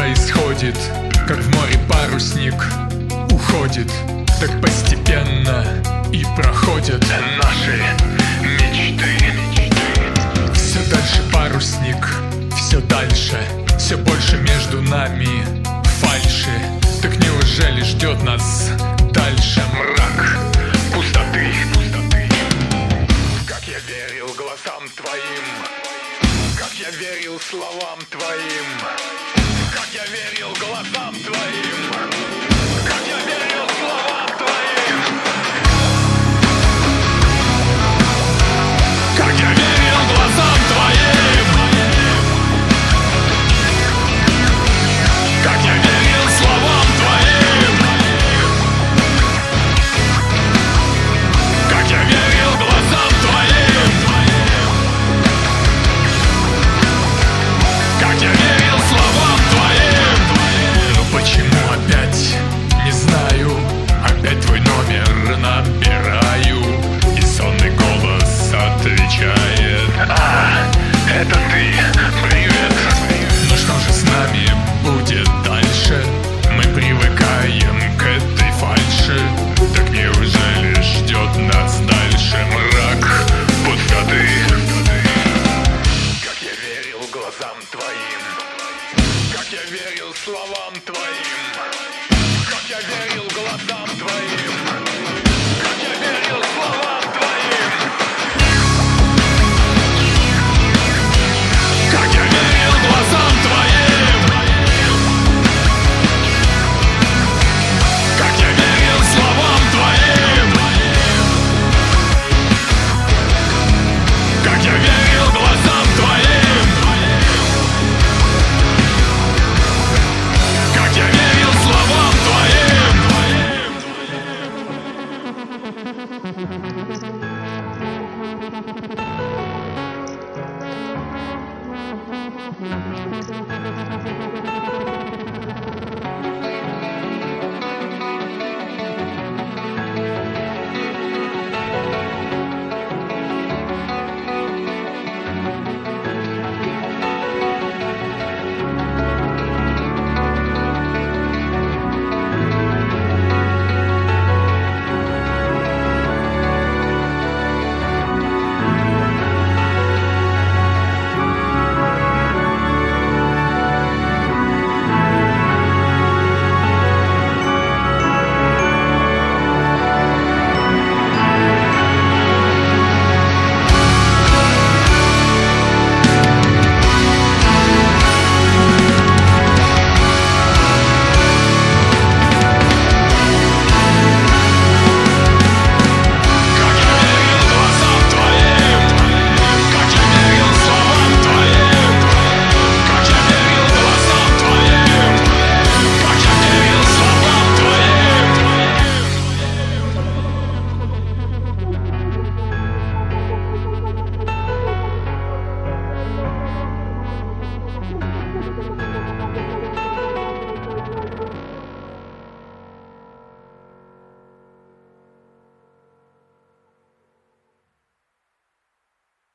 происходит, как в море парусник уходит, так постепенно и проходят наши мечты. Все дальше парусник, все дальше, все больше между нами фальши. Так неужели ждет нас дальше мрак, пустоты? Как я верил глазам твоим, как я верил словам твоим, как я верил глазам твоим, как я верил словам твоим, как я верил глазам твоим, как я верил словам твоим, как я верил глазам твоим, как я верил словам твоим. Но почему опять, не знаю, опять твой номер набираю, и сонный голос отвечает: это ты, привет. Ну что же с нами будет дальше? Мы привыкаем к этой фальши. Так неужели ждет нас дальше мрак, пустоты? Как я верил глазам твоим, как я верил словам твоим, как я верил глазам